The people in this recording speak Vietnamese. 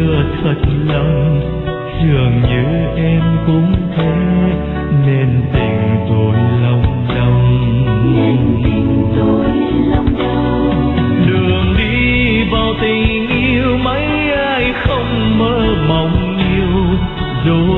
xưa thật lòng, dường như em cũng thế, nên tình tôi lòng đong. Đường đi vào tình yêu mấy ai không mơ mộng nhiều, dù